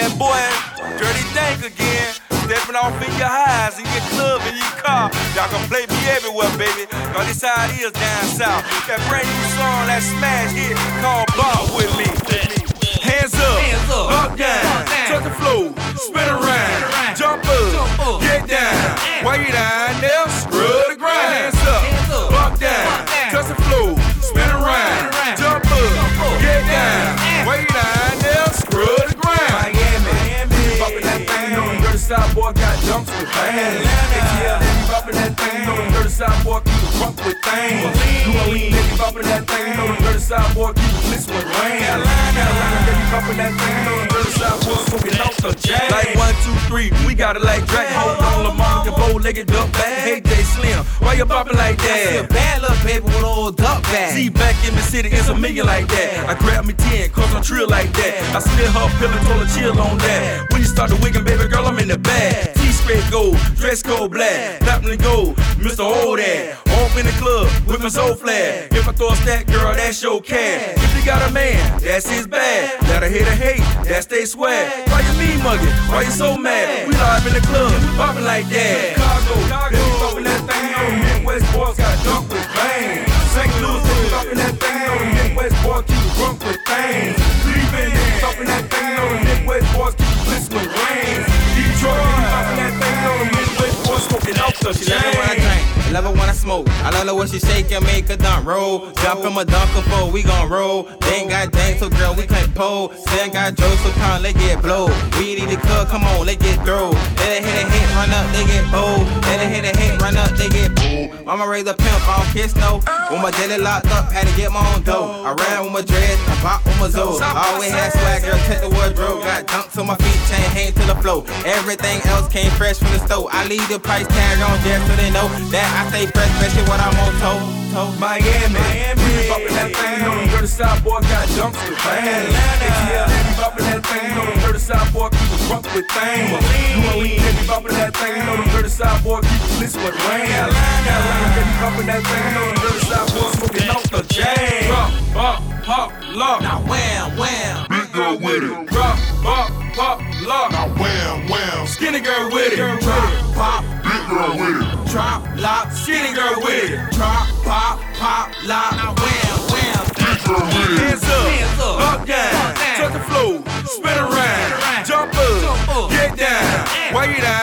Yeah, boy, dirty dank again. Stepping off in your highs, in your club, in your car. Y'all can play me everywhere, baby. Cause this how it is down south. That brand new song, that smash hit called Ball with me. Hands up, up down, touch the floor, spin around, jump up, get down. While you down there, scrub the ground. Hands up down, touch the floor, spin around, jump up, get down. While you down there, scrub the ground. Miami, bumpin' that thing on the dirty side, boy, got jumps with bands. ATL, they be bumpin' that thing on the dirty side, boy, keep it crunk with things. New Orleans, they be bumpin' that thing on the dirty side, boy, keep it blitz with rain. Carolina, they be bumpin' that thing on the dirty side, boy, smoking out the jam. Like 1, 2, 3, we got it like Drake. Hold on, Lamar, your bow-legged duck bag. Hey, J Slim, why you bumpin' like that? I see a bad little baby with an old duck bag. See, back in the city, it's a million like that. I grab me 10, cause I'm trill like that. I slid her pill and told her chill on that. When you start the wiggin', baby girl, I'm in the bag. T-spread gold, dress code black, platinum gold, Mr. Hold That. Off in the club, with my soul flag. If I throw a stack, girl, that's your cash. If you got a man, that's his bag. Let her hit a hate, that's they swag. Why you mean muggin'? Why you so mad? We live in the club, poppin' like that. Chicago, they be bumpin' that thing on the Midwest boys got dunked with bang. St. Louis, they be bumpin' that thing on the Midwest boys keep it drunk with things. Cleveland, they be bumpin' that thing on the Midwest boys keep it blitz with rain. Detroit, they be bumpin' that thing on the Midwest boys smoking out the She love it when I drink, I love it when I smoke. I love it when she shake and make a dunk roll. Jump from a dunker for we gon' roll. They ain't got dang, so girl, we can't pole. They ain't got Joe, so come let get blow. We need the cut, come on, let get throw. Let it hit a hit, run up, they get bold. Let it hit a hit, run up, they get bold. Mama raised a pimp, I don't kiss no. When my daily locked up, had to get my own dough. I ran with my dreads, I bought with my Zoe. I always had swag, girl, check the wardrobe. Got dunks on my feet, chain hang to the floor. Everything else came fresh from the stove. I leave the price tag on there so they know that I stay fresh, especially when I'm on toe. Miami, we be bumpin' that thing on the dirty side, boy, got jumps with bands. ATL, they be bumpin' that thing on the dirty side, boy, keep it drunk with things. New Orleans, they be bumpin' that thing on the dirty side, boy, keep it blitz with rain. Carolina, they be bumpin' that thing on the dirty side, boy, smoking out the jam. Pop, lock. Now wham, wham. Big girl with it. Drop, pop, lock. Now wham, wham. Skinny girl with it. Drop, pop, Big girl with it. drop, lock. Skinny girl with it. Drop, pop, lock. Now wham, wham. Big girl with it. Hands up down, touch the floor, spin around, jump up, get down. Why you down?